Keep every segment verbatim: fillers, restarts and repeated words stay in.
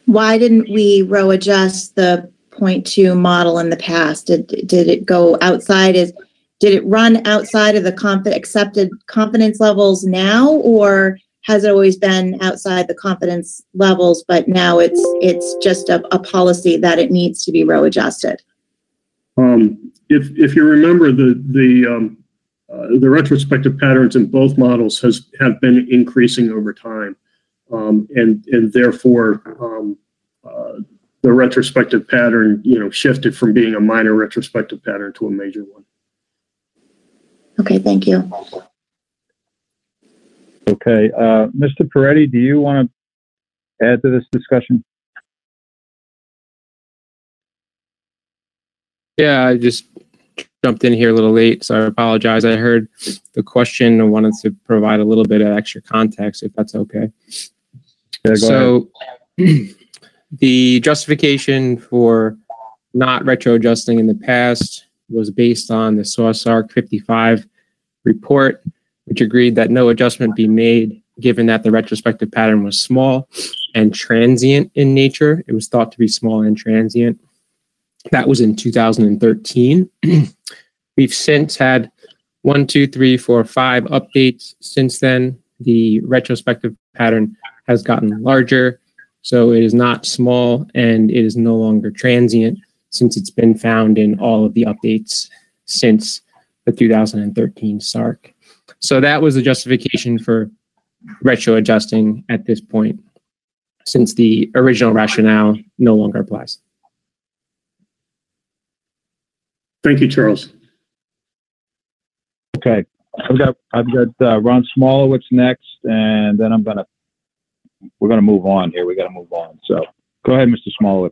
why didn't we row adjust the point two model in the past? Did did it go outside? Is did it run outside of the conf- accepted confidence levels now, or has it always been outside the confidence levels, but now it's it's just a, a policy that it needs to be row adjusted? Um, if if you remember, the the um, uh, the retrospective patterns in both models has have been increasing over time, um, and and therefore um, uh, the retrospective pattern, you know, shifted from being a minor retrospective pattern to a major one. Okay, thank you. Okay, uh, Mister Peretti, do you want to add to this discussion? Yeah, I just jumped in here a little late, so I apologize. I heard the question and wanted to provide a little bit of extra context, if that's okay. Yeah, go so the justification for not retro adjusting in the past was based on the S O S A R C fifty-five report, which agreed that no adjustment be made given that the retrospective pattern was small and transient in nature. It was thought to be small and transient. That was in two thousand thirteen. We've since had one, two, three, four, five updates since then. The retrospective pattern has gotten larger, so it is not small and it is no longer transient since it's been found in all of the updates since the two thousand thirteen S A R C. So that was the justification for retro adjusting at this point, since the original rationale no longer applies. Thank you, Charles. Okay, I've got I've got uh, Ron Smolowitz next, and then I'm gonna we're gonna move on here. We got to move on. So go ahead, Mister Smolowitz.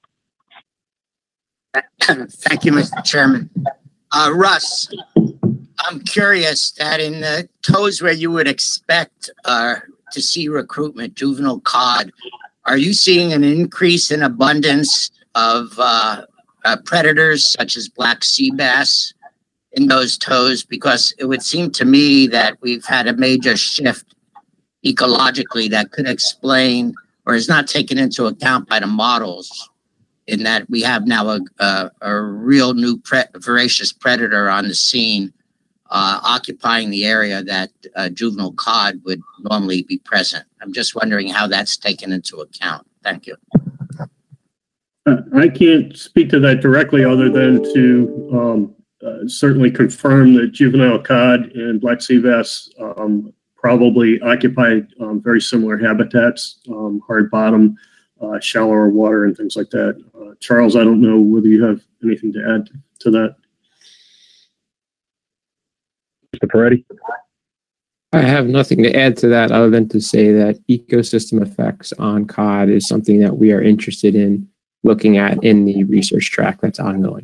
Thank you, Mister Chairman. Uh, Russ, I'm curious that in the tows where you would expect uh, to see recruitment, juvenile cod, are you seeing an increase in abundance of uh, uh, predators such as black sea bass in those tows? Because it would seem to me that we've had a major shift ecologically that could explain or is not taken into account by the models, in that we have now a, a, a real new pre- voracious predator on the scene, uh, occupying the area that uh, juvenile cod would normally be present. I'm just wondering how that's taken into account. Thank you. Uh, I can't speak to that directly other than to um, uh, certainly confirm that juvenile cod and black sea bass um, probably occupy um, very similar habitats, um, hard bottom, uh, shallower water and things like that. Uh, Charles, I don't know whether you have anything to add to that. Mister Peretti? I have nothing to add to that other than to say that ecosystem effects on cod is something that we are interested in looking at in the research track that's ongoing.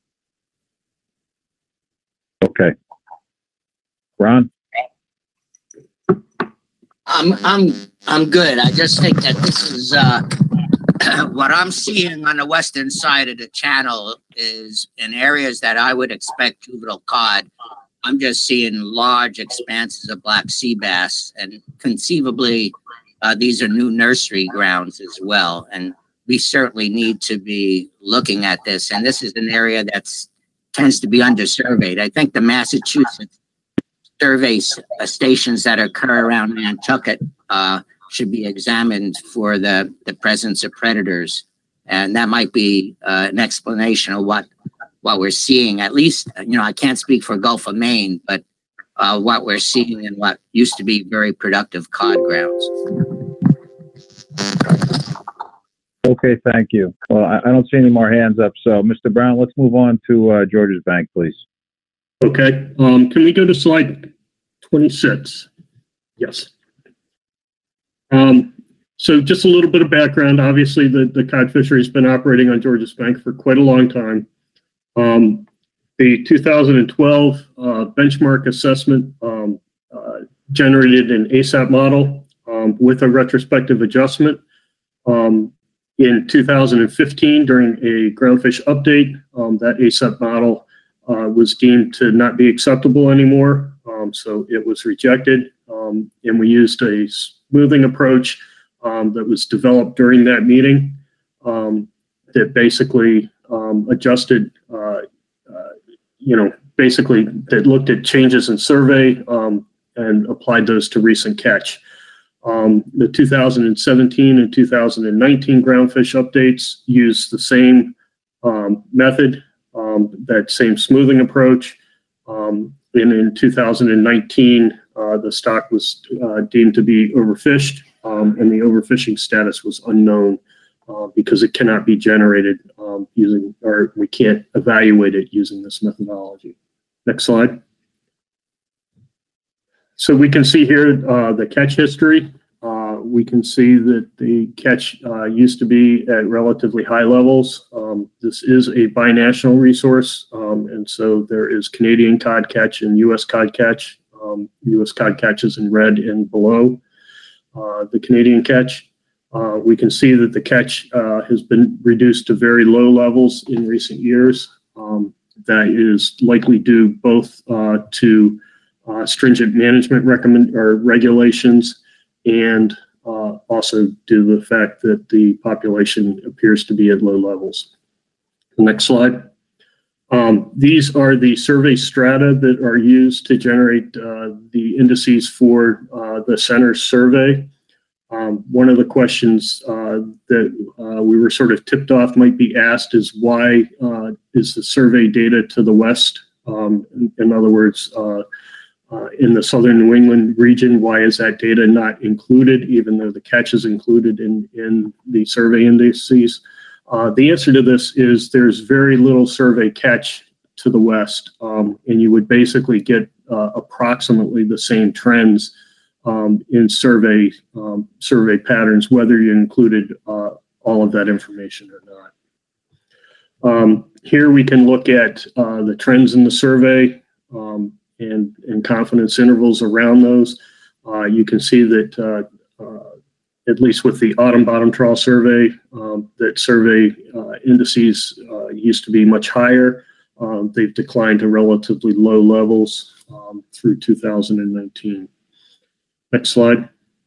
Okay. Ron? I'm I'm I'm good. I just think that this is uh, what I'm seeing on the western side of the channel is in areas that I would expect juvenile cod. I'm just seeing large expanses of black sea bass, and conceivably uh, these are new nursery grounds as well. And we certainly need to be looking at this. And this is an area that's tends to be undersurveyed. I think the Massachusetts survey uh, stations that occur around Nantucket uh, should be examined for the, the presence of predators. And that might be uh, an explanation of what, what we're seeing. At least, you know, I can't speak for Gulf of Maine, but uh, what we're seeing in what used to be very productive cod grounds. Okay, thank you. Well, I, I don't see any more hands up. So, Mister Brown, let's move on to uh, Georges Bank, please. Okay. Um, can we go to slide twenty-six? Yes. Um, so just a little bit of background. Obviously, the, the cod fishery has been operating on Georges Bank for quite a long time. Um, the two thousand twelve uh, benchmark assessment um, uh, generated an A S A P model um, with a retrospective adjustment. Um, in two thousand fifteen, during a groundfish update, um, that A S A P model uh, was deemed to not be acceptable anymore. Um, so it was rejected, um, and we used a smoothing approach um, that was developed during that meeting um, that basically um, adjusted, uh, uh, you know, basically that looked at changes in survey um, and applied those to recent catch. Um, the two thousand seventeen and two thousand nineteen groundfish updates use the same um, method, um, that same smoothing approach. Um, and in two thousand nineteen, uh, the stock was uh, deemed to be overfished, um, and the overfishing status was unknown uh, because it cannot be generated um, using, or we can't evaluate it using this methodology. Next slide. So we can see here uh, the catch history. Uh, we can see that the catch uh, used to be at relatively high levels. Um, this is a binational resource, um, and so there is Canadian cod catch and U S cod catch. Um, U S cod catch is in red and below uh, the Canadian catch. Uh, we can see that the catch uh, has been reduced to very low levels in recent years. Um, that is likely due both uh, to Uh, stringent management recommend or regulations, and uh, also due to the fact that the population appears to be at low levels. Next slide. Um, these are the survey strata that are used to generate uh, the indices for uh, the center survey. Um, one of the questions uh, that uh, we were sort of tipped off might be asked is why uh, is the survey data to the west? Um, in, in other words, uh, Uh, in the southern New England region, why is that data not included, even though the catch is included in, in the survey indices? Uh, the answer to this is there's very little survey catch to the west, um, and you would basically get uh, approximately the same trends um, in survey um, survey patterns, whether you included uh, all of that information or not. Um, here we can look at uh, the trends in the survey. Um, And, and confidence intervals around those. Uh, you can see that, uh, uh, at least with the autumn bottom trawl survey, um, that survey uh, indices uh, used to be much higher. Um, they've declined to relatively low levels um, through two thousand nineteen. Next slide.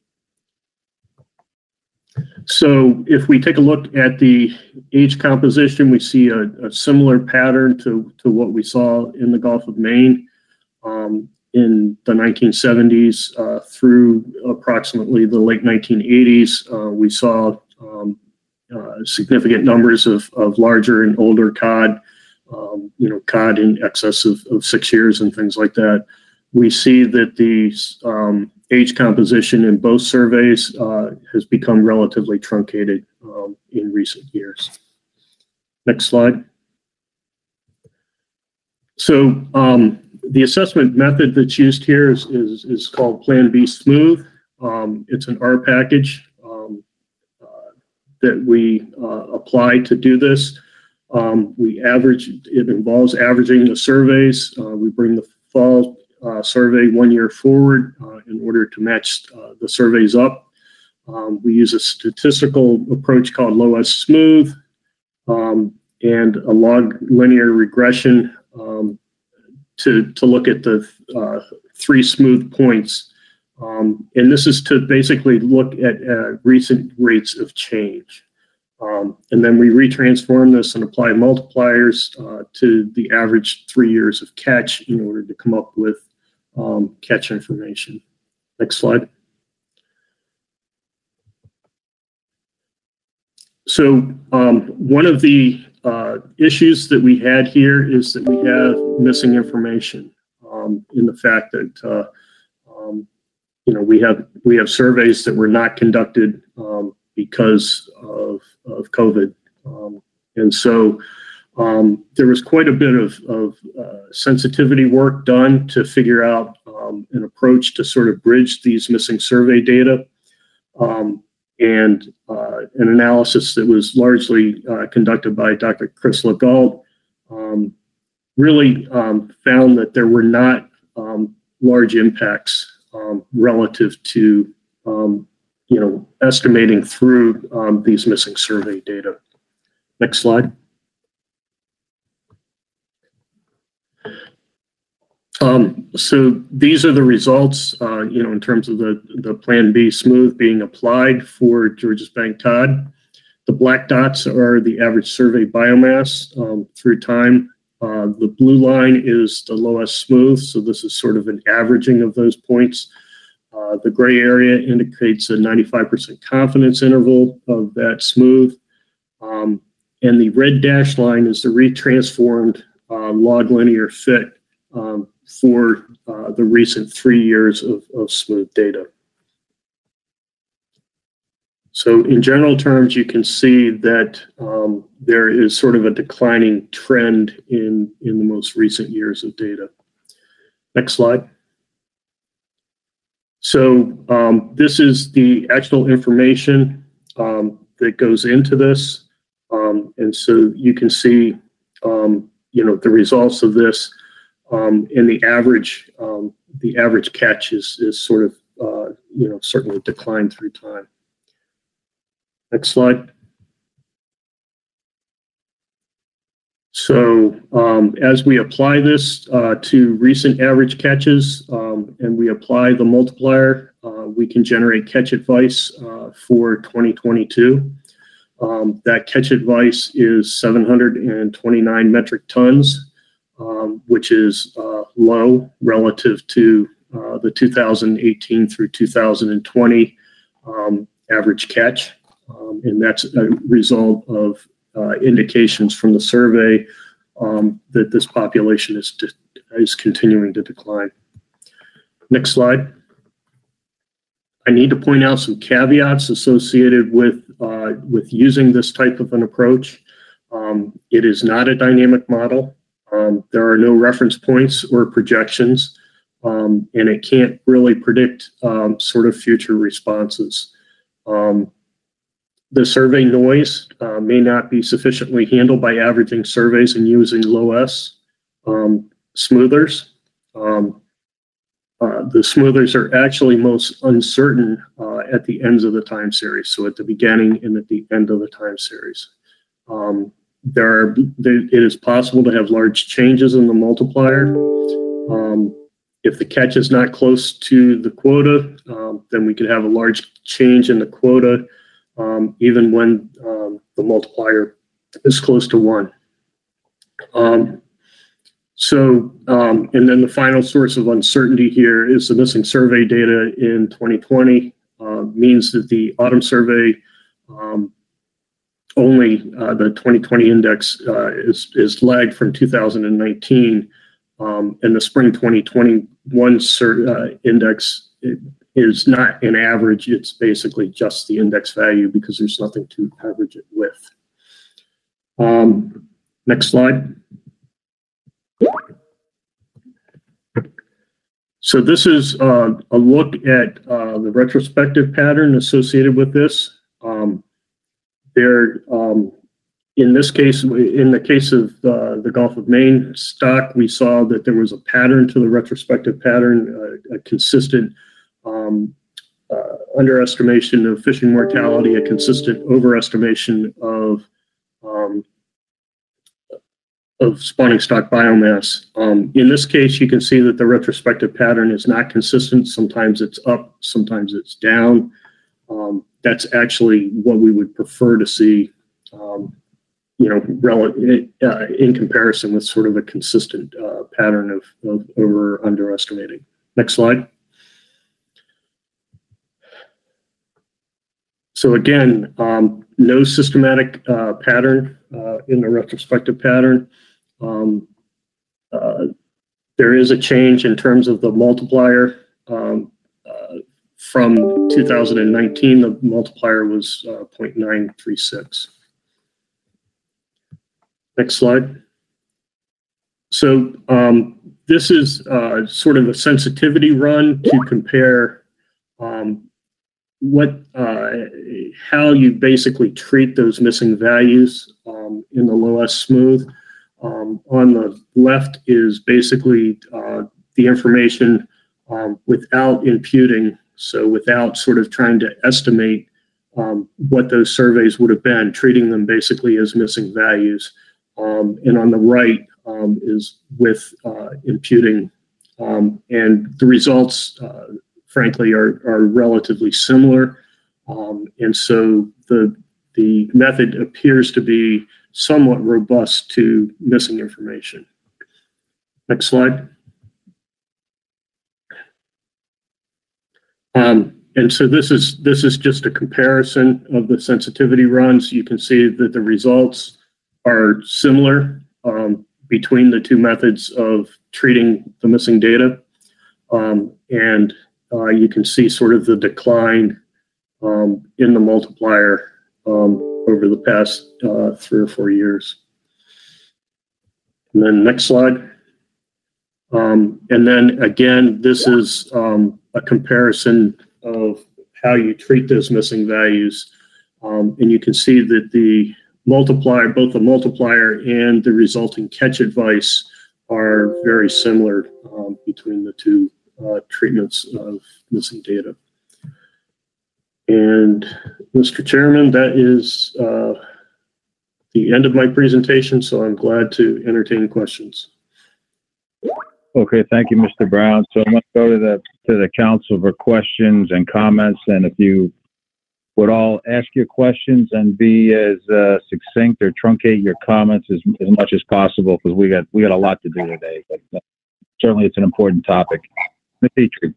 So if we take a look at the age composition, we see a, a similar pattern to, to what we saw in the Gulf of Maine. Um, in the nineteen seventies uh, through approximately the late nineteen eighties, uh, we saw um, uh, significant numbers of, of larger and older cod, um, you know, cod in excess of, of six years and things like that. We see that the um, age composition in both surveys uh, has become relatively truncated um, in recent years. Next slide. So, um, the assessment method that's used here is, is, is called Plan B Smooth. Um, it's an R package um, uh, that we uh, apply to do this. Um, we average, it involves averaging the surveys. Uh, we bring the fall uh, survey one year forward uh, in order to match uh, the surveys up. Um, we use a statistical approach called Loess Smooth um, and a log linear regression um, to, to look at the uh, three smooth points. Um, and this is to basically look at uh, recent rates of change. Um, and then we retransform this and apply multipliers uh, to the average three years of catch in order to come up with um, catch information. Next slide. So um, one of the uh, issues that we had here is that we have missing information um, in the fact that uh, um, you know we have we have surveys that were not conducted um, because of, of COVID, um, and so um, there was quite a bit of, of uh, sensitivity work done to figure out um, an approach to sort of bridge these missing survey data. Um, and uh, an analysis that was largely uh, conducted by Doctor Chris Legault um, really um, found that there were not um, large impacts um, relative to, um, you know, estimating through um, these missing survey data. Next slide. Um, so these are the results, uh, you know, in terms of the, the Plan B smooth being applied for Georges Bank cod. The black dots are the average survey biomass um, through time. Uh, the blue line is the lowest smooth, so this is sort of an averaging of those points. Uh, the gray area indicates a ninety-five percent confidence interval of that smooth. Um, and the red dashed line is the retransformed uh, log linear fit um, for uh, the recent three years of, of smooth data. So in general terms, you can see that um, there is sort of a declining trend in, in the most recent years of data. Next slide. So um, this is the actual information um, that goes into this. Um, and so you can see, um, you know, the results of this um, and the average, um, the average catch is, is sort of, uh, you know, certainly declined through time. Next slide. So um, as we apply this uh, to recent average catches um, and we apply the multiplier, uh, we can generate catch advice uh, for twenty twenty-two. Um, that catch advice is seven hundred twenty-nine metric tons, um, which is uh, low relative to uh, the two thousand eighteen through two thousand twenty um, average catch. Um, and that's a result of uh, indications from the survey um, that this population is, is continuing to decline. Next slide. I need to point out some caveats associated with, uh, with using this type of an approach. Um, it is not a dynamic model. Um, there are no reference points or projections, um, and it can't really predict um, sort of future responses. Um, The survey noise uh, may not be sufficiently handled by averaging surveys and using low S um, smoothers. Um, uh, the smoothers are actually most uncertain uh, at the ends of the time series, so at the beginning and at the end of the time series. Um, there are, there, it is possible to have large changes in the multiplier. Um, if the catch is not close to the quota, um, then we could have a large change in the quota Um, even when um, the multiplier is close to one. Um, so, um, and then the final source of uncertainty here is the missing survey data in twenty twenty, uh, means that the autumn survey um, only, uh, the twenty twenty index uh, is, is lagged from two thousand nineteen, um, and the spring twenty twenty-one uh, index it, is not an average, it's basically just the index value because there's nothing to average it with. Um, next slide. So this is uh, a look at uh, the retrospective pattern associated with this. Um, there, um, in this case, in the case of uh, the Gulf of Maine stock, we saw that there was a pattern to the retrospective pattern, uh, a consistent Um, uh, underestimation of fishing mortality, a consistent overestimation of um, of spawning stock biomass. Um, in this case, you can see that the retrospective pattern is not consistent. Sometimes it's up, sometimes it's down. Um, that's actually what we would prefer to see, um, you know, rel- uh, in comparison with sort of a consistent uh, pattern of, of over or underestimating. Next slide. So again, um, no systematic uh, pattern uh, in the retrospective pattern. Um, uh, there is a change in terms of the multiplier. Um, uh, from two thousand nineteen, the multiplier was uh, zero point nine three six. Next slide. So um, this is uh, sort of a sensitivity run to compare um, what uh, how you basically treat those missing values um, in the low S smooth. Um, on the left is basically uh, the information um, without imputing, so without sort of trying to estimate um, what those surveys would have been, treating them basically as missing values. Um, and on the right um, is with uh, imputing Um, and the results, uh, frankly, are, are relatively similar. Um, and so the, the method appears to be somewhat robust to missing information. Next slide. Um, and so this is this is just a comparison of the sensitivity runs. You can see that the results are similar um, between the two methods of treating the missing data. Um, and uh, you can see sort of the decline um, in the multiplier um, over the past uh, three or four years. And then next slide. Um, and then again, this is um, a comparison of how you treat those missing values. Um, and you can see that the multiplier, both the multiplier and the resulting catch advice are very similar um, between the two uh, treatments of missing data. And Mister Chairman, that is uh, the end of my presentation, so I'm glad to entertain questions. Okay, thank you, Mister Brown. So I'm going to go to the to the council for questions and comments, and if you would all ask your questions and be as uh, succinct or truncate your comments as, as much as possible, because we got we got a lot to do today. But uh, certainly, it's an important topic. Miz Petrie.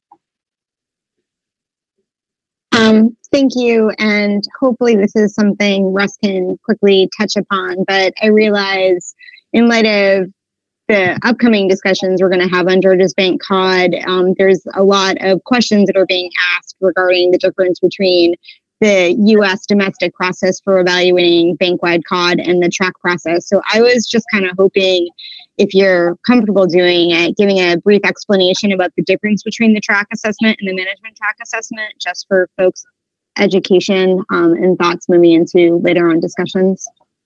Um, thank you, and hopefully this is something Russ can quickly touch upon. But I realize, in light of the upcoming discussions we're going to have on Georges Bank C O D, um, there's a lot of questions that are being asked regarding the difference between the U S domestic process for evaluating bank-wide C O D and the track process. So I was just kind of hoping, if you're comfortable doing it, giving a brief explanation about the difference between the track assessment and the management track assessment, just for folks' education um, and thoughts moving into later on discussions.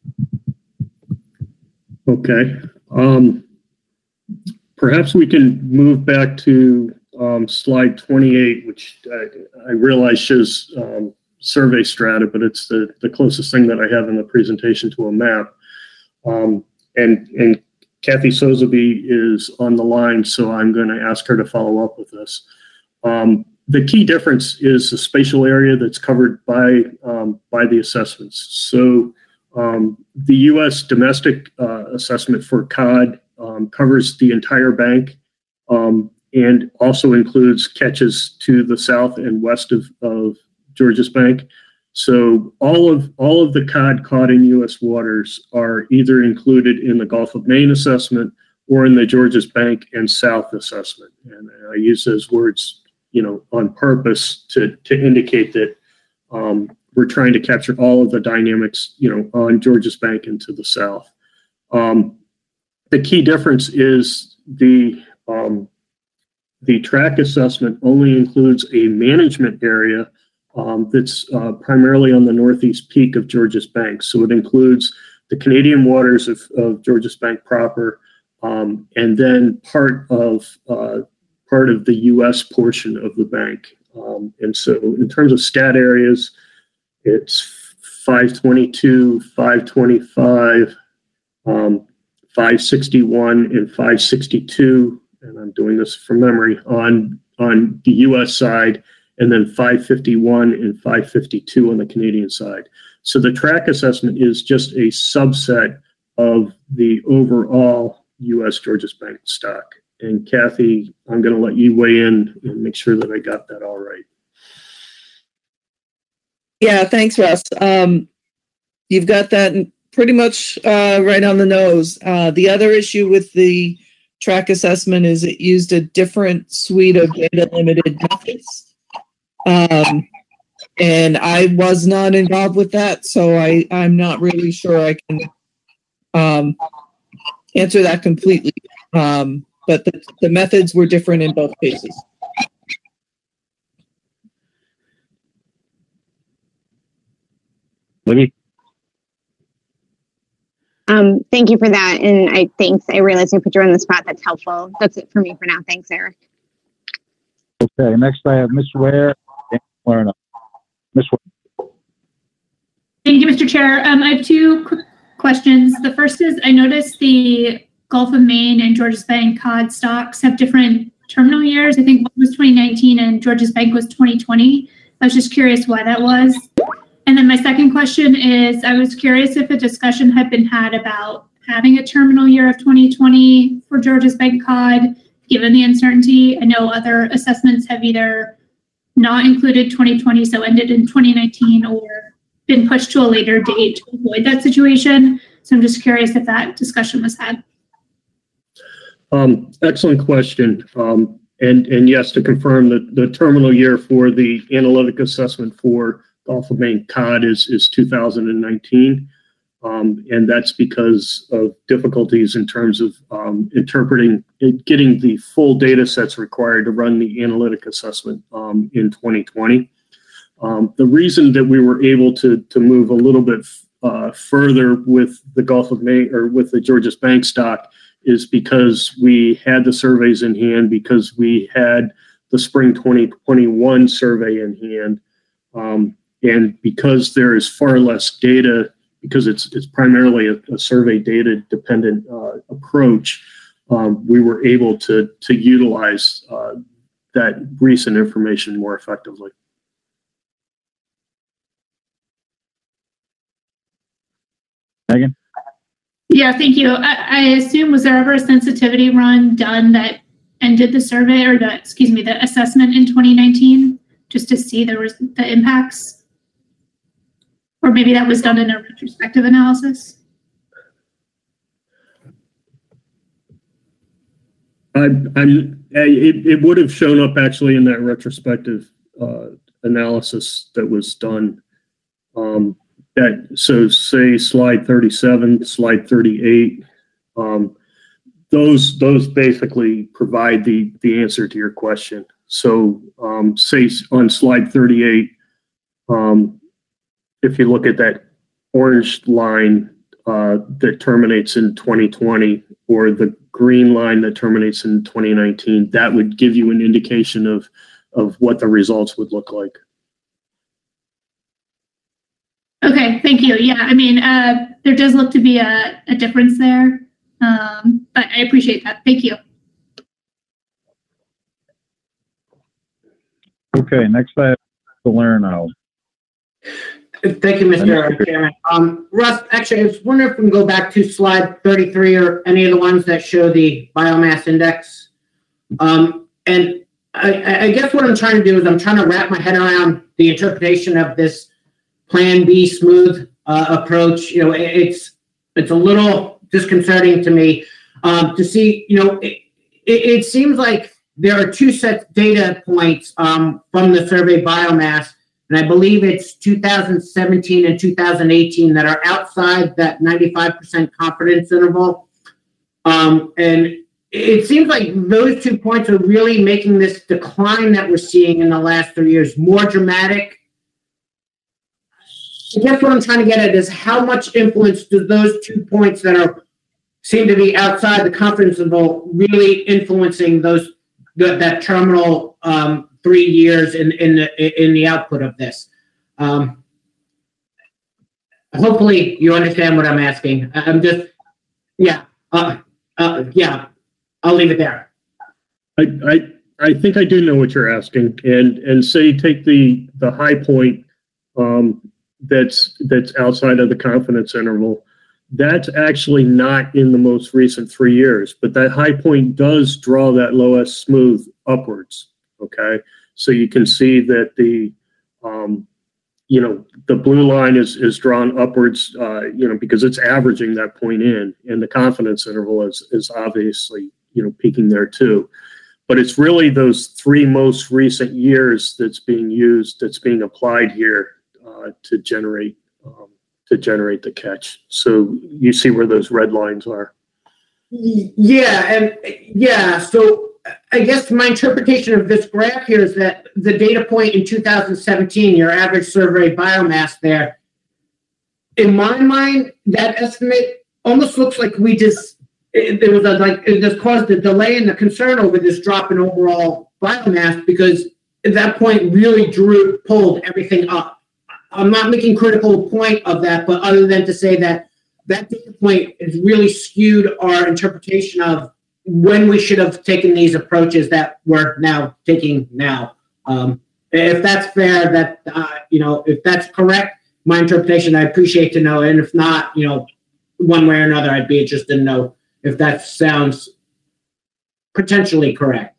Okay. Um, perhaps we can move back to um, slide twenty-eight, which I, I realize shows um, survey strata, but it's the, the closest thing that I have in the presentation to a map. Um, and, and Kathy Sozeby is on the line, so I'm going to ask her to follow up with this. Um, the key difference is the spatial area that's covered by, um, by the assessments. So um, the U S domestic uh, assessment for C O D um, covers the entire bank um, and also includes catches to the south and west of, of Georges Bank. So all of all of the cod caught in U S waters are either included in the Gulf of Maine assessment or in the Georges Bank and South assessment. And I use those words, you know, on purpose to to indicate that um, we're trying to capture all of the dynamics, you know, on Georges Bank and to the south. Um, the key difference is the um, the track assessment only includes a management area Um, that's uh, primarily on the northeast peak of Georges Bank. So it includes the Canadian waters of, of Georges Bank proper, um, and then part of uh, part of the U S portion of the bank. Um, and so in terms of stat areas, it's five twenty-two, five twenty-five, um, five sixty-one, and five sixty-two. And I'm doing this from memory on on the U S side, and then five fifty-one and five fifty-two on the Canadian side. So the track assessment is just a subset of the overall U S Georges Bank stock. And Kathy, I'm going to let you weigh in and make sure that I got that all right. Yeah, thanks, Russ. Um, you've got that pretty much uh, right on the nose. Uh, the other issue with the track assessment is it used a different suite of data limited methods. Um, and I was not involved with that, so I, I'm not really sure I can um, answer that completely. Um, but the, the methods were different in both cases. Libby? Um, thank you for that. And I thanks. I realized I put you on the spot. That's helpful. That's it for me for now. Thanks, Eric. Okay, next I have Miz Ware. Miz Ware. Thank you, Mister Chair. Um, I have two quick questions. The first is I noticed the Gulf of Maine and Georges Bank cod stocks have different terminal years. I think one was twenty nineteen and Georges Bank was twenty twenty. I was just curious why that was. And then my second question is, I was curious if a discussion had been had about having a terminal year of twenty twenty for Georges Bank C O D, given the uncertainty. I know other assessments have either not included twenty twenty, so ended in twenty nineteen, or been pushed to a later date to avoid that situation. So I'm just curious if that discussion was had. Um, excellent question. Um, and, and yes, to confirm that the terminal year for the analytic assessment for Gulf of Maine C O D is, is two thousand nineteen. Um, and that's because of difficulties in terms of um, interpreting, getting the full data sets required to run the analytic assessment um, in twenty twenty. Um, the reason that we were able to, to move a little bit uh, further with the Gulf of Maine or with the Georges Bank stock is because we had the surveys in hand, because we had the spring twenty twenty-one survey in hand, um, and because there is far less data, because it's it's primarily a, a survey data dependent uh, approach, um, we were able to to utilize uh, that recent information more effectively. Megan? Yeah, thank you. I, I assume, was there ever a sensitivity run done that ended the survey or the, excuse me, the assessment in twenty nineteen, just to see there was the impacts? Or maybe that was done in a retrospective analysis? I, I'm, it, it would have shown up actually in that retrospective uh, analysis that was done. Um, that so say slide thirty-seven, slide thirty-eight. Um, those those basically provide the the answer to your question. So um, say on slide thirty-eight. Um, If you look at that orange line uh, that terminates in twenty twenty, or the green line that terminates in twenty nineteen, that would give you an indication of, of what the results would look like. Okay, thank you. Yeah, I mean, uh, there does look to be a, a difference there, um, but I appreciate that. Thank you. Okay, next I have to learn now. Thank you, Mister Chairman. Um, Russ, actually, I was wondering if we can go back to slide thirty-three or any of the ones that show the biomass index. Um, and I, I guess what I'm trying to do is I'm trying to wrap my head around the interpretation of this Plan B smooth uh, approach. You know, it, it's it's a little disconcerting to me um, to see. You know, it, it, it seems like there are two set data points um, from the survey biomass. And I believe it's two thousand seventeen and two thousand eighteen that are outside that ninety-five percent confidence interval. Um, and it seems like those two points are really making this decline that we're seeing in the last three years more dramatic. I guess what I'm trying to get at is how much influence do those two points that are seem to be outside the confidence interval really influencing those the, that terminal um, three years in in the in the output of this. Um, hopefully, you understand what I'm asking. I'm just, yeah, uh, uh, yeah. I'll leave it there. I, I I think I do know what you're asking, and and say take the the high point um, that's that's outside of the confidence interval. That's actually not in the most recent three years, but that high point does draw that low S smooth upwards. Okay, so you can see that the um, you know the blue line is is drawn upwards, uh, you know, because it's averaging that point in, and the confidence interval is is obviously you know peaking there too. But it's really those three most recent years that's being used, that's being applied here uh, to generate um, to generate the catch. So you see where those red lines are. Yeah, and yeah, so I guess my interpretation of this graph here is that the data point in two thousand seventeen, your average survey biomass there, in my mind, that estimate almost looks like we just, it, there was a, like, it just caused a delay in the concern over this drop in overall biomass, because at that point really drew, pulled everything up. I'm not making critical point of that, but other than to say that that data point has really skewed our interpretation of when we should have taken these approaches that we're now taking now. Um, if that's fair, that, uh, you know, if that's correct, my interpretation, I appreciate to know. And if not, you know, one way or another, I'd be interested to know if that sounds potentially correct.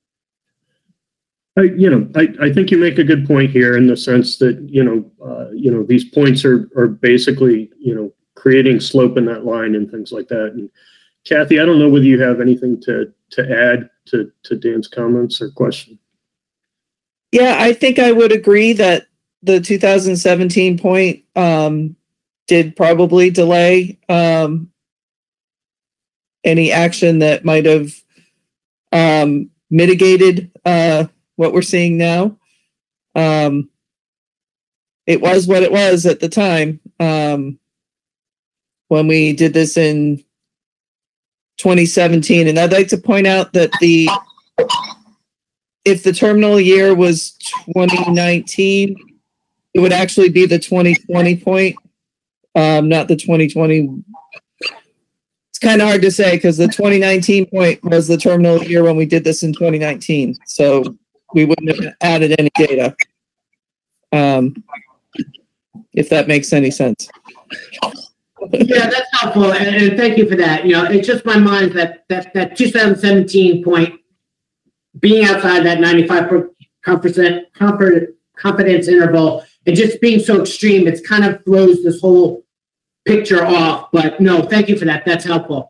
I, you know, I, I think you make a good point here in the sense that, you know, uh, you know, these points are, are basically, you know, creating slope in that line and things like that. And Kathy, I don't know whether you have anything to, to add to, to Dan's comments or question. Yeah, I think I would agree that the two thousand seventeen point um, did probably delay um, any action that might have um, mitigated uh, what we're seeing now. Um, it was what it was at the time um, when we did this in twenty seventeen. And I'd like to point out that the if the terminal year was twenty nineteen, it would actually be the twenty twenty point, um, not the twenty twenty. It's kind of hard to say because the twenty nineteen point was the terminal year when we did this in twenty nineteen. So we wouldn't have added any data, um, if that makes any sense. Yeah, that's helpful, and, and thank you for that. You know, it's just my mind that that that two thousand seventeen point being outside that ninety-five percent confidence interval and just being so extreme, it's kind of throws this whole picture off. But no, thank you for that. That's helpful.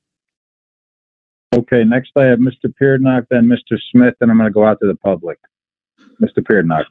Okay, next I have Mister Peernock, then Mister Smith, and I'm going to go out to the public. Mister Peernock.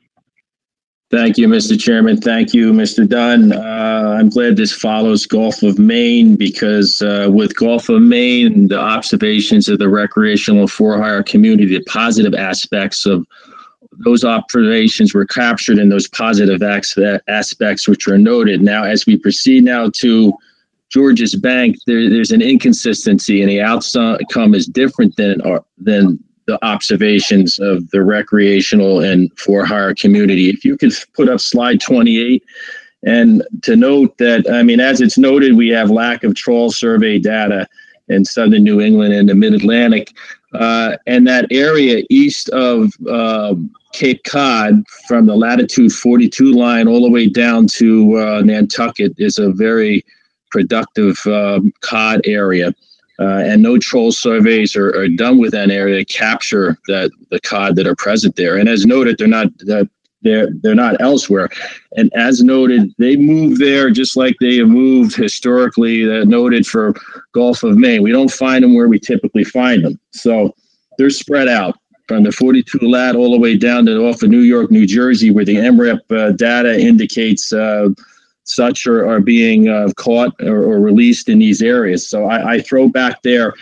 Thank you, Mister Chairman. Thank you, Mister Dunn. Uh, I'm glad this follows Gulf of Maine because uh, with Gulf of Maine, the observations of the recreational for-hire community, the positive aspects of those observations were captured in those positive aspects which are noted. Now, as we proceed now to Georges Bank, there, there's an inconsistency and the outcome is different than, uh, than the observations of the recreational and for-hire community. If you could put up slide twenty-eight, and to note that, I mean, as it's noted, we have lack of trawl survey data in southern New England and the mid-Atlantic, uh, and that area east of uh, Cape Cod from the latitude forty-two line all the way down to uh, Nantucket is a very productive um, cod area. Uh, and no troll surveys are, are done with that area to capture that the cod that are present there. And as noted, they're not uh, they're they're not elsewhere. And as noted, they move there just like they have moved historically. Uh, noted for Gulf of Maine, we don't find them where we typically find them. So they're spread out from the forty-two lat all the way down to off of New York, New Jersey, where the M R E P uh, data indicates. Uh, such are, are being uh, caught or, or released in these areas. So I, I throw back there,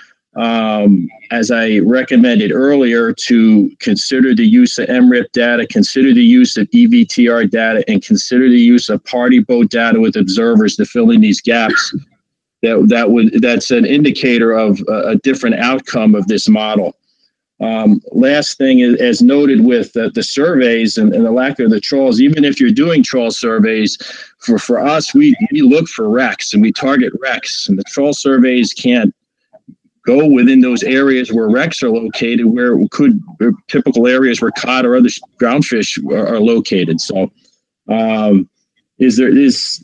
um, as I recommended earlier, to consider the use of M R E P data, consider the use of E V T R data, and consider the use of party boat data with observers to fill in these gaps. That, that would that's an indicator of a, a different outcome of this model. Um, last thing is, as noted with uh, the surveys and, and the lack of the trawls, even if you're doing trawl surveys, for, for us, we, we look for wrecks and we target wrecks, and the trawl surveys can't go within those areas where wrecks are located, where it could where typical areas where cod or other groundfish are, are located. So um, is there is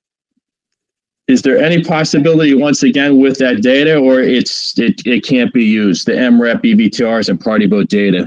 Is there any possibility, once again, with that data, or it's it, it can't be used, the M R E P, E V T Rs, and party boat data?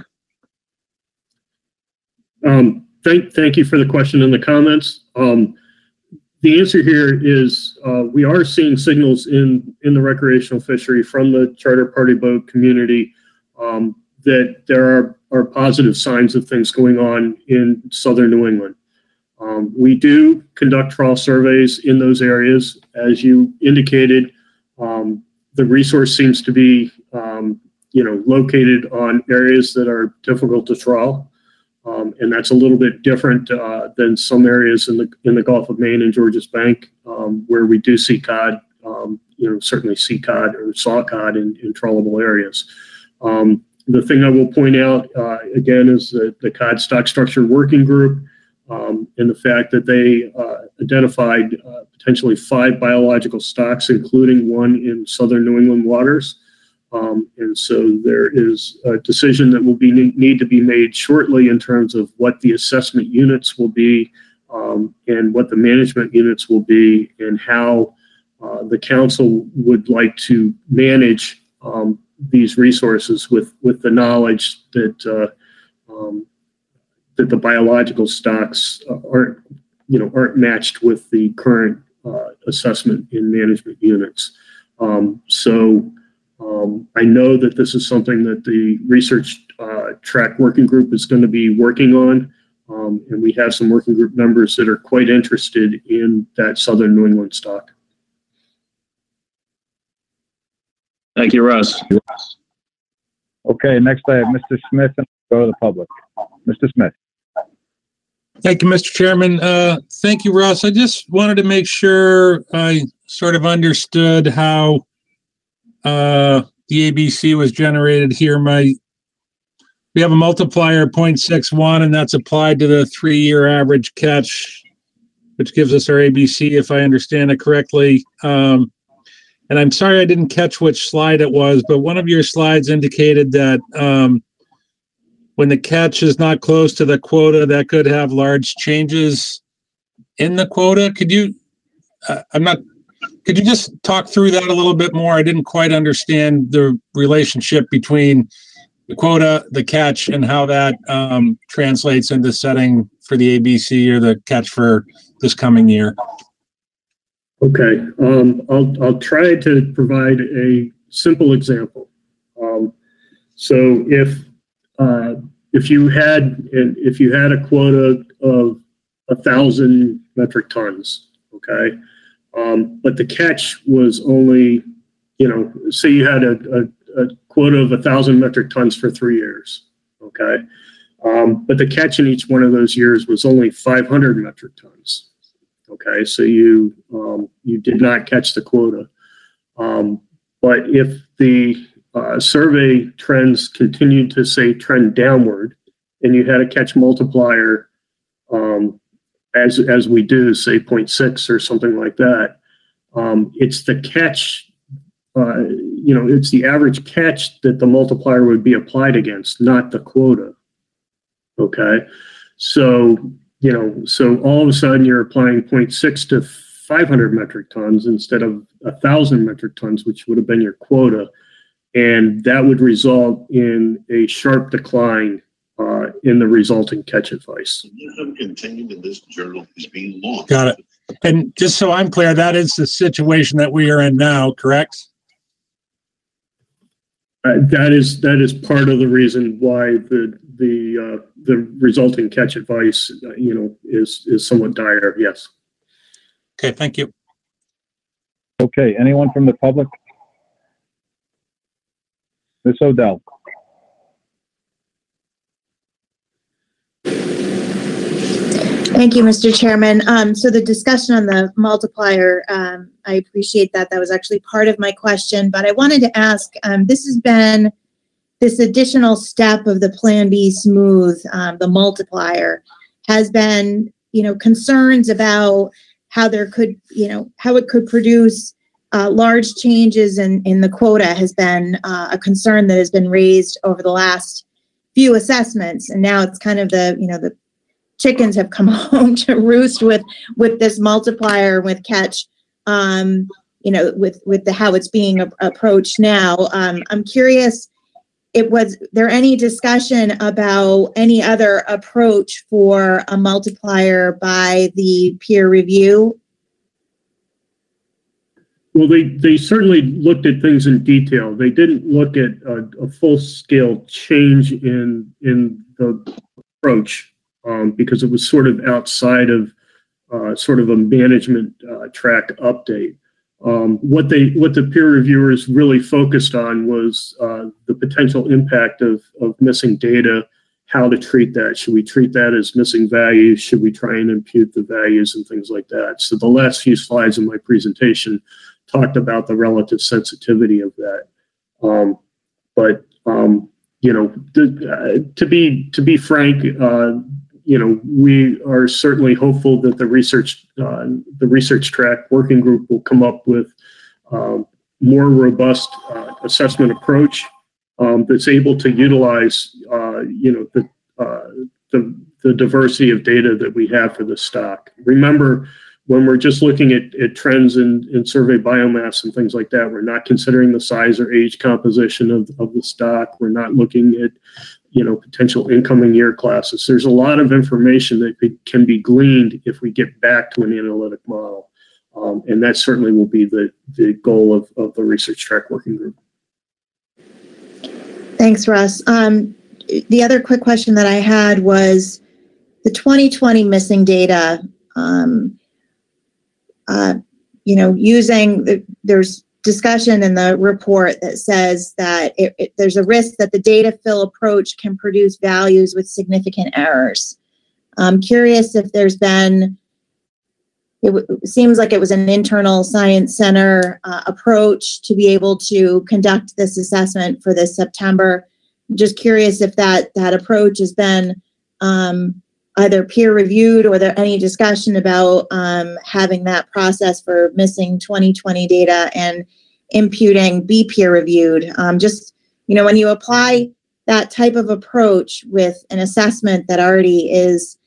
Um, thank, thank you for the question and the comments. Um, the answer here is uh, we are seeing signals in, in the recreational fishery from the charter party boat community um, that there are, are positive signs of things going on in southern New England. Um, we do conduct trawl surveys in those areas. As you indicated, um, the resource seems to be, um, you know, located on areas that are difficult to trawl. Um, and that's a little bit different uh, than some areas in the in the Gulf of Maine and Georges Bank, um, where we do see cod, um, you know, certainly see cod or saw cod in, in trawlable areas. Um, the thing I will point out, uh, again, is that the Cod Stock Structure Working Group, Um, and the fact that they uh, identified uh, potentially five biological stocks, including one in southern New England waters. Um, and so there is a decision that will be need to be made shortly in terms of what the assessment units will be, um, and what the management units will be, and how uh, the council would like to manage um, these resources with, with the knowledge that uh, um, that the biological stocks aren't, you know, aren't matched with the current uh, assessment in management units. Um, so um, I know that this is something that the research uh, track working group is going to be working on. Um, and we have some working group members that are quite interested in that Southern New England stock. Thank you, Russ. Okay, next I have Mister Smith, and go to the public. Mister Smith. Thank you, Mister Chairman. Uh, thank you, Russ. I just wanted to make sure I sort of understood how uh, the A B C was generated here. My we have a multiplier of zero point six one, and that's applied to the three-year average catch, which gives us our A B C, if I understand it correctly. Um, and I'm sorry I didn't catch which slide it was, but one of your slides indicated that um, when the catch is not close to the quota, that could have large changes in the quota. Could you, uh, I'm not, could you just talk through that a little bit more? I didn't quite understand the relationship between the quota, the catch, and how that um, translates into setting for the A B C or the catch for this coming year. Okay, um, I'll, I'll try to provide a simple example. Um, so if Uh, if you had if you had a quota of a thousand metric tons, okay, um, but the catch was only, you know, say you had a, a, a quota of a thousand metric tons for three years, okay, um, but the catch in each one of those years was only five hundred metric tons, okay, so you um, you did not catch the quota, um, but if the Uh, survey trends continued to say trend downward, and you had a catch multiplier um, as as we do, say zero point six or something like that. Um, it's the catch, uh, you know, it's the average catch that the multiplier would be applied against, not the quota. Okay, so you know, so all of a sudden you're applying zero point six to five hundred metric tons instead of a thousand metric tons, which would have been your quota. And that would result in a sharp decline uh, in the resulting catch advice. Contained in this journal is being lost. Got it. And just so I'm clear, that is the situation that we are in now, correct? Uh, that is that is part of the reason why the the uh, the resulting catch advice, uh, you know, is is somewhat dire. Yes. Okay. Thank you. Okay. Anyone from the public? Miz O'Dell. Thank you, Mister Chairman. Um, so the discussion on the multiplier, um, I appreciate that. That was actually part of my question, but I wanted to ask, um, this has been this additional step of the Plan B smooth, um, the multiplier, has been, you know, concerns about how there could, you know, how it could produce Uh, large changes in, in the quota has been uh, a concern that has been raised over the last few assessments. And now it's kind of the, you know, the chickens have come home to roost with, with this multiplier with catch, um, you know, with, with the, how it's being a- approached now. Um, I'm curious, it was there any discussion about any other approach for a multiplier by the peer review? Well, they, they certainly looked at things in detail. They didn't look at a, a full-scale change in in the approach um, because it was sort of outside of uh, sort of a management uh, track update. Um, what they what the peer reviewers really focused on was uh, the potential impact of of missing data, how to treat that. Should we treat that as missing values? Should we try and impute the values and things like that? So the last few slides in my presentation talked about the relative sensitivity of that. Um, but, um, you know, the, uh, to be to be frank, uh, you know, we are certainly hopeful that the research uh, the research track working group will come up with um, more robust uh, assessment approach um, that's able to utilize, uh, you know, the, uh, the the diversity of data that we have for the stock. Remember, when we're just looking at, at trends in, in survey biomass and things like that, we're not considering the size or age composition of, of the stock. We're not looking at, you know, potential incoming year classes. There's a lot of information that can be gleaned if we get back to an analytic model. Um, and that certainly will be the, the goal of, of the Research Track Working Group. Thanks, Russ. Um, the other quick question that I had was the twenty twenty missing data. Um, uh, you know, using the, there's discussion in the report that says that it, it, there's a risk that the data fill approach can produce values with significant errors. I'm curious if there's been, it, w- it seems like it was an internal science center uh, approach to be able to conduct this assessment for this September. I'm just curious if that, that approach has been um, either peer reviewed or there any discussion about um, having that process for missing twenty twenty data and imputing be peer reviewed. Um, just, you know, when you apply that type of approach with an assessment that already is,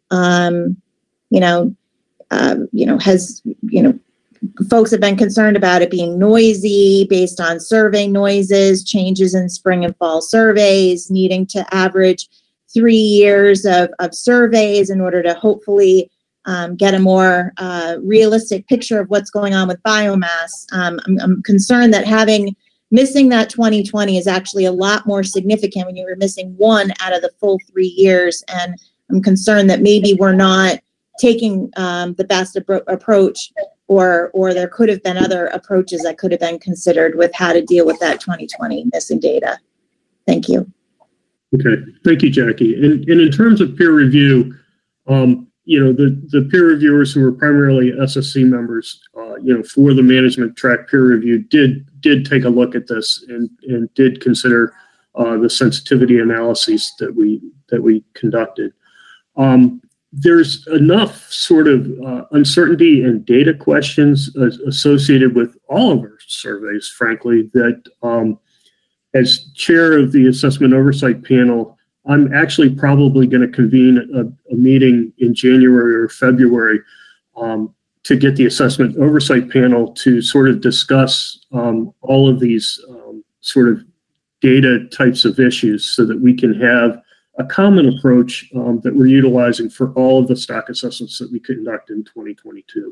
um, you know, uh, you know, has, you know, folks have been concerned about it being noisy based on survey noises, changes in spring and fall surveys, needing to average three years of, of surveys in order to hopefully um, get a more uh, realistic picture of what's going on with biomass. Um, I'm, I'm concerned that having missing that twenty twenty is actually a lot more significant when you were missing one out of the full three years. And I'm concerned that maybe we're not taking um, the best appro- approach or or there could have been other approaches that could have been considered with how to deal with that twenty twenty missing data. Thank you. Okay, thank you, Jackie. And, and in terms of peer review, um, you know, the, the peer reviewers who were primarily S S C members, uh, you know, for the management track peer review did did take a look at this and, and did consider uh, the sensitivity analyses that we that we conducted. Um, there's enough sort of uh, uncertainty and data questions uh, associated with all of our surveys, frankly, that um, as chair of the assessment oversight panel, I'm actually probably going to convene a, a meeting in January or February um, to get the assessment oversight panel to sort of discuss um, all of these um, sort of data types of issues so that we can have a common approach um, that we're utilizing for all of the stock assessments that we conduct in twenty twenty-two.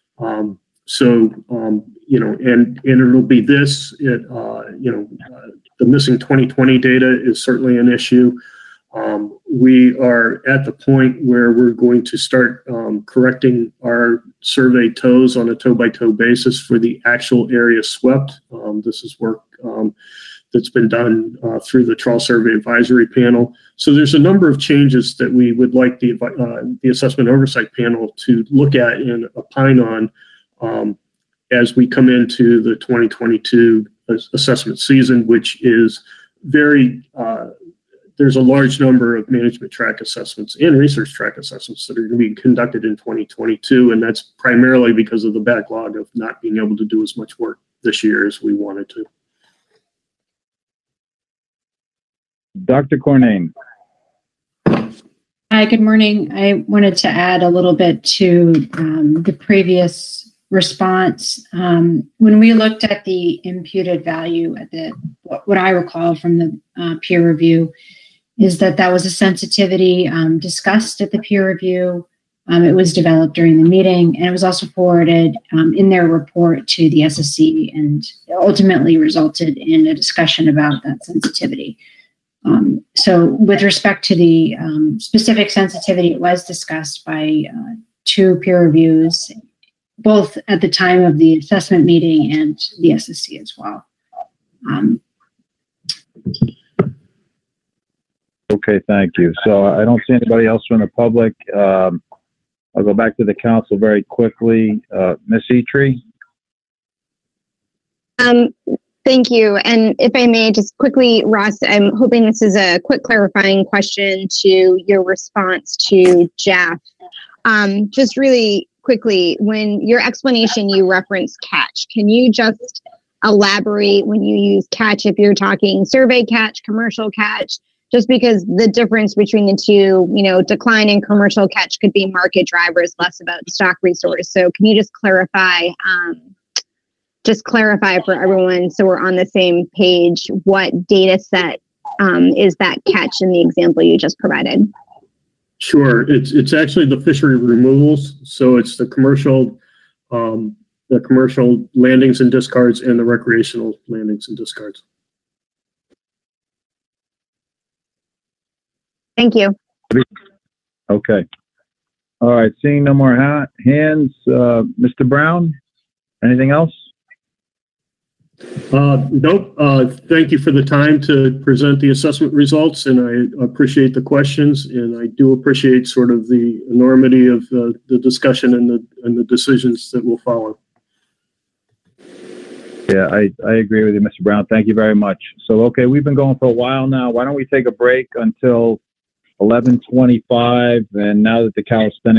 Um, so, um, you know, and, and it'll be this, it, uh, you know, uh, the missing twenty twenty data is certainly an issue. Um, we are at the point where we're going to start um, correcting our survey tows on a toe by toe basis for the actual area swept. Um, this is work um, that's been done uh, through the Trawl Survey Advisory Panel. So there's a number of changes that we would like the, uh, the Assessment Oversight Panel to look at and opine on um, as we come into the twenty twenty-two assessment season, which is very, uh, there's a large number of management track assessments and research track assessments that are going to be conducted in twenty twenty-two, and that's primarily because of the backlog of not being able to do as much work this year as we wanted to. Doctor Cornane. Hi, good morning. I wanted to add a little bit to um, the previous response. Um, when we looked at the imputed value at the, what, what I recall from the uh, peer review is that that was a sensitivity um, discussed at the peer review. Um, it was developed during the meeting, and it was also forwarded um, in their report to the S S C, and ultimately resulted in a discussion about that sensitivity. Um, so with respect to the um, specific sensitivity, it was discussed by uh, two peer reviews, both at the time of the assessment meeting and the S S C as well. Um, okay, thank you. So I don't see anybody else from the public. Um, I'll go back to the council very quickly. Uh, Miz Etri? Um, thank you. And if I may just quickly, Ross, I'm hoping this is a quick clarifying question to your response to Jeff. Um, just really quickly, when your explanation, you referenced catch. Can you just elaborate when you use catch, if you're talking survey catch, commercial catch, just because the difference between the two, you know, decline in commercial catch could be market drivers, less about stock resource. So can you just clarify, um, just clarify for everyone so we're on the same page, what data set um, is that catch in the example you just provided? Sure. It's it's actually the fishery removals. So it's the commercial, um, the commercial landings and discards and the recreational landings and discards. Thank you. Okay. All right. Seeing no more ha- hands, uh, Mister Brown, anything else? Uh, nope. Uh, thank you for the time to present the assessment results, and I appreciate the questions, and I do appreciate sort of the enormity of uh, the discussion and the and the decisions that will follow. Yeah, I, I agree with you, Mister Brown. Thank you very much. So, okay, we've been going for a while now. Why don't we take a break until eleven twenty-five, and now that the calisthenics